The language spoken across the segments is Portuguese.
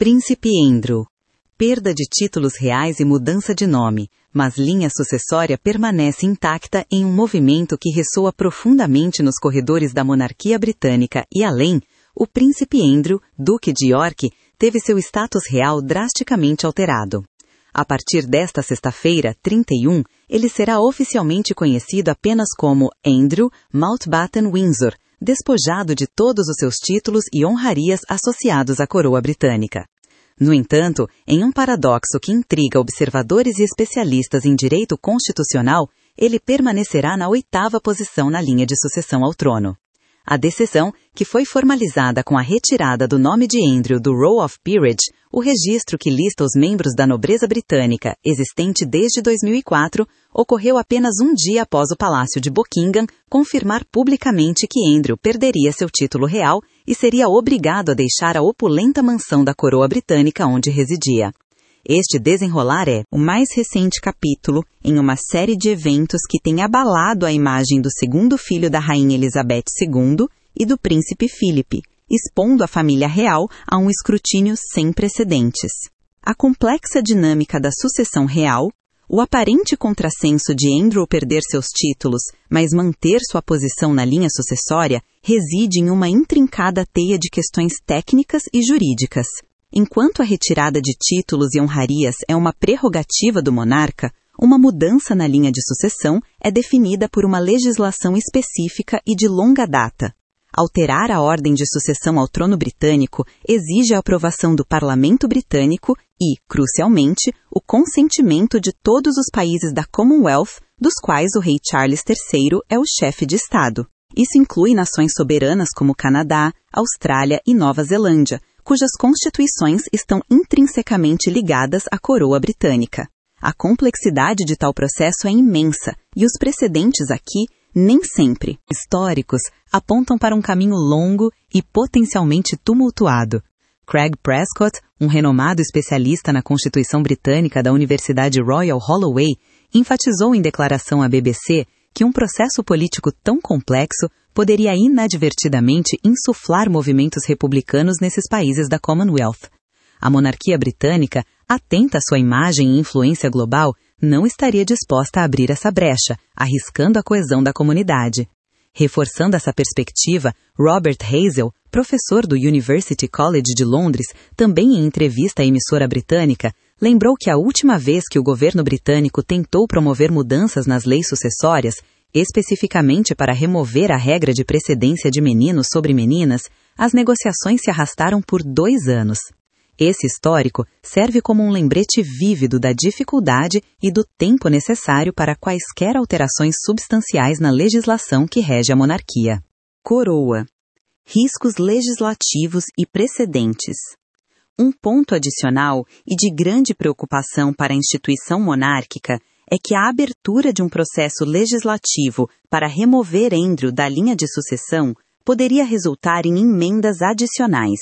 Príncipe Andrew. Perda de títulos reais e mudança de nome, mas linha sucessória permanece intacta em um movimento que ressoa profundamente nos corredores da monarquia britânica e além, o príncipe Andrew, duque de York, teve seu status real drasticamente alterado. A partir desta sexta-feira, 31, ele será oficialmente conhecido apenas como Andrew Mountbatten Windsor, despojado de todos os seus títulos e honrarias associados à coroa britânica. No entanto, em um paradoxo que intriga observadores e especialistas em direito constitucional, ele permanecerá na 8ª posição na linha de sucessão ao trono. A decisão, que foi formalizada com a retirada do nome de Andrew do Roll of Peerage, o registro que lista os membros da nobreza britânica, existente desde 2004, ocorreu apenas um dia após o Palácio de Buckingham confirmar publicamente que Andrew perderia seu título real e seria obrigado a deixar a opulenta mansão da coroa britânica onde residia. Este desenrolar é o mais recente capítulo em uma série de eventos que tem abalado a imagem do segundo filho da Rainha Elizabeth II e do príncipe Philip, expondo a família real a um escrutínio sem precedentes. A complexa dinâmica da sucessão real, o aparente contrassenso de Andrew perder seus títulos, mas manter sua posição na linha sucessória, reside em uma intrincada teia de questões técnicas e jurídicas. Enquanto a retirada de títulos e honrarias é uma prerrogativa do monarca, uma mudança na linha de sucessão é definida por uma legislação específica e de longa data. Alterar a ordem de sucessão ao trono britânico exige a aprovação do Parlamento britânico e, crucialmente, o consentimento de todos os países da Commonwealth, dos quais o rei Charles III é o chefe de Estado. Isso inclui nações soberanas como Canadá, Austrália e Nova Zelândia, cujas constituições estão intrinsecamente ligadas à coroa britânica. A complexidade de tal processo é imensa, e os precedentes aqui, nem sempre históricos, apontam para um caminho longo e potencialmente tumultuado. Craig Prescott, um renomado especialista na Constituição Britânica da Universidade Royal Holloway, enfatizou em declaração à BBC que um processo político tão complexo poderia inadvertidamente insuflar movimentos republicanos nesses países da Commonwealth. A monarquia britânica, atenta à sua imagem e influência global, não estaria disposta a abrir essa brecha, arriscando a coesão da comunidade. Reforçando essa perspectiva, Robert Hazel, professor do University College de Londres, também em entrevista à emissora britânica, lembrou que a última vez que o governo britânico tentou promover mudanças nas leis sucessórias, especificamente para remover a regra de precedência de meninos sobre meninas, as negociações se arrastaram por 2 anos. Esse histórico serve como um lembrete vívido da dificuldade e do tempo necessário para quaisquer alterações substanciais na legislação que rege a monarquia. Coroa. Riscos legislativos e precedentes. Um ponto adicional e de grande preocupação para a instituição monárquica é que a abertura de um processo legislativo para remover Andrew da linha de sucessão poderia resultar em emendas adicionais.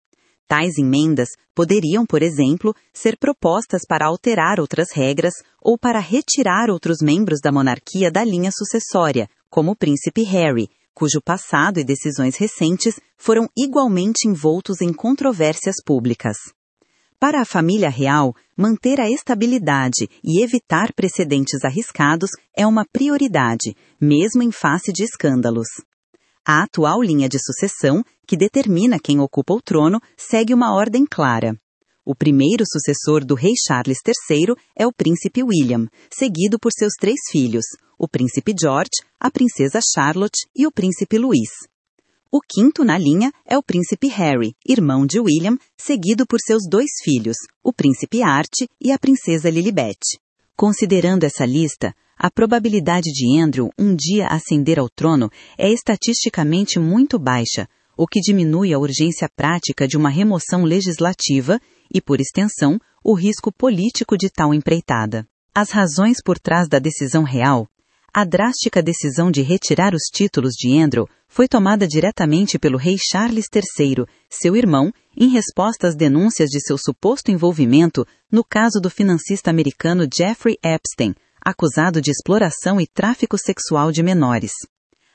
Tais emendas poderiam, por exemplo, ser propostas para alterar outras regras ou para retirar outros membros da monarquia da linha sucessória, como o príncipe Harry, cujo passado e decisões recentes foram igualmente envoltos em controvérsias públicas. Para a família real, manter a estabilidade e evitar precedentes arriscados é uma prioridade, mesmo em face de escândalos. A atual linha de sucessão, que determina quem ocupa o trono, segue uma ordem clara. O primeiro sucessor do rei Charles III é o príncipe William, seguido por seus 3 filhos, o príncipe George, a princesa Charlotte e o príncipe Louis. O quinto na linha é o príncipe Harry, irmão de William, seguido por seus 2 filhos, o príncipe Art e a princesa Lilibet. Considerando essa lista, a probabilidade de Andrew um dia ascender ao trono é estatisticamente muito baixa, o que diminui a urgência prática de uma remoção legislativa e, por extensão, o risco político de tal empreitada. As razões por trás da decisão real. A drástica decisão de retirar os títulos de Andrew foi tomada diretamente pelo rei Charles III, seu irmão, em resposta às denúncias de seu suposto envolvimento no caso do financista americano Jeffrey Epstein, acusado de exploração e tráfico sexual de menores.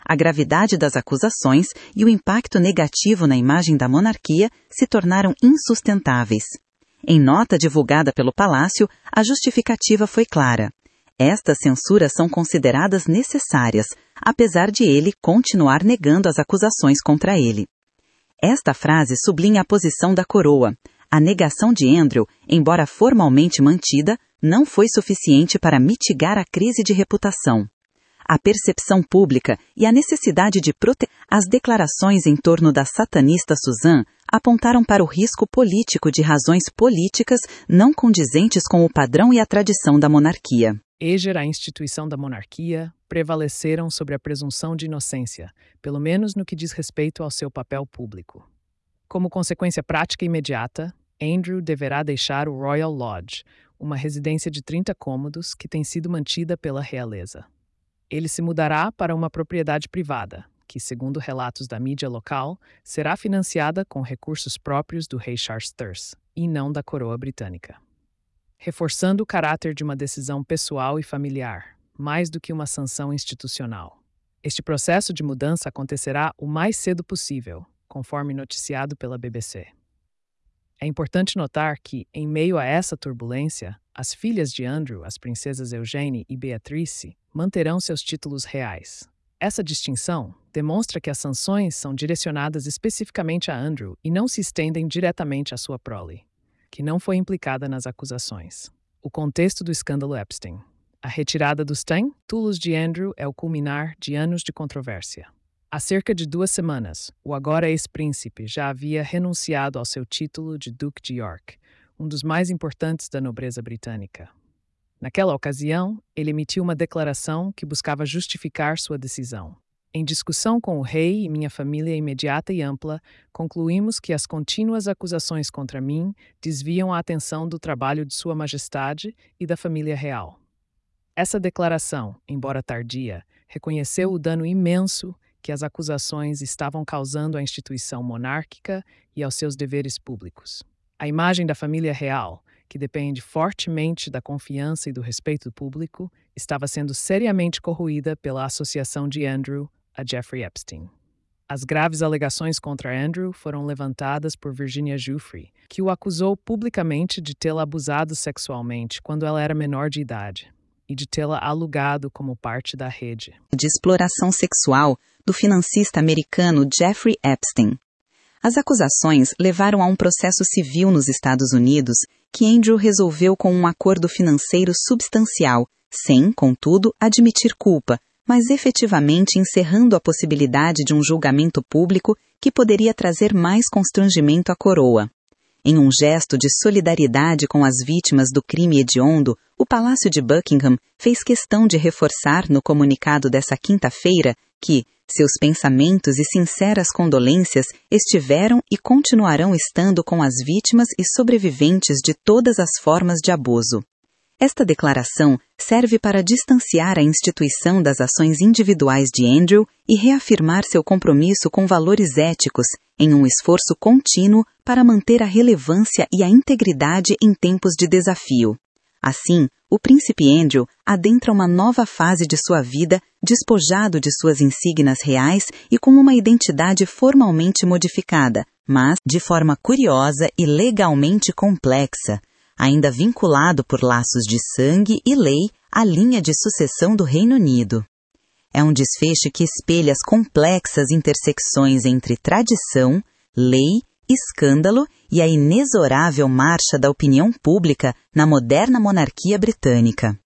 a gravidade das acusações e o impacto negativo na imagem da monarquia se tornaram insustentáveis. Em nota divulgada pelo Palácio, a justificativa foi clara. Estas censuras são consideradas necessárias, apesar de ele continuar negando as acusações contra ele. Esta frase sublinha a posição da coroa. A negação de Andrew, embora formalmente mantida, não foi suficiente para mitigar a crise de reputação. A percepção pública e a necessidade de proteger as declarações em torno da satanista Susan apontaram para o risco político de razões políticas não condizentes com o padrão e a tradição da monarquia. A instituição da monarquia prevaleceram sobre a presunção de inocência, pelo menos no que diz respeito ao seu papel público. Como consequência prática e imediata, Andrew deverá deixar o Royal Lodge, uma residência de 30 cômodos que tem sido mantida pela realeza. Ele se mudará para uma propriedade privada, que, segundo relatos da mídia local, será financiada com recursos próprios do rei Charles III, e não da coroa britânica. Reforçando o caráter de uma decisão pessoal e familiar, mais do que uma sanção institucional. Este processo de mudança acontecerá o mais cedo possível, conforme noticiado pela BBC. É importante notar que, em meio a essa turbulência, as filhas de Andrew, as princesas Eugenie e Beatrice, manterão seus títulos reais. Essa distinção demonstra que as sanções são direcionadas especificamente a Andrew e não se estendem diretamente à sua prole, que não foi implicada nas acusações. O contexto do escândalo Epstein. A retirada dos títulos de Andrew é o culminar de anos de controvérsia. Há cerca de 2 semanas, o agora ex-príncipe já havia renunciado ao seu título de Duque de York, um dos mais importantes da nobreza britânica. Naquela ocasião, ele emitiu uma declaração que buscava justificar sua decisão. Em discussão com o rei e minha família imediata e ampla, concluímos que as contínuas acusações contra mim desviam a atenção do trabalho de Sua Majestade e da família real. Essa declaração, embora tardia, reconheceu o dano imenso que as acusações estavam causando à instituição monárquica e aos seus deveres públicos. A imagem da família real, que depende fortemente da confiança e do respeito público, estava sendo seriamente corroída pela associação de Andrew a Jeffrey Epstein. As graves alegações contra Andrew foram levantadas por Virginia Giuffre, que o acusou publicamente de tê-la abusado sexualmente quando ela era menor de idade e de tê-la alugado como parte da rede de exploração sexual do financista americano Jeffrey Epstein. As acusações levaram a um processo civil nos Estados Unidos que Andrew resolveu com um acordo financeiro substancial, sem, contudo, admitir culpa, mas efetivamente encerrando a possibilidade de um julgamento público que poderia trazer mais constrangimento à coroa. Em um gesto de solidariedade com as vítimas do crime hediondo, o Palácio de Buckingham fez questão de reforçar no comunicado dessa quinta-feira que seus pensamentos e sinceras condolências estiveram e continuarão estando com as vítimas e sobreviventes de todas as formas de abuso. Esta declaração serve para distanciar a instituição das ações individuais de Andrew e reafirmar seu compromisso com valores éticos em um esforço contínuo para manter a relevância e a integridade em tempos de desafio. Assim, o príncipe Andrew adentra uma nova fase de sua vida, despojado de suas insígnias reais e com uma identidade formalmente modificada, mas de forma curiosa e legalmente complexa, ainda vinculado por laços de sangue e lei à linha de sucessão do Reino Unido. É um desfecho que espelha as complexas intersecções entre tradição, lei, escândalo e a inexorável marcha da opinião pública na moderna monarquia britânica.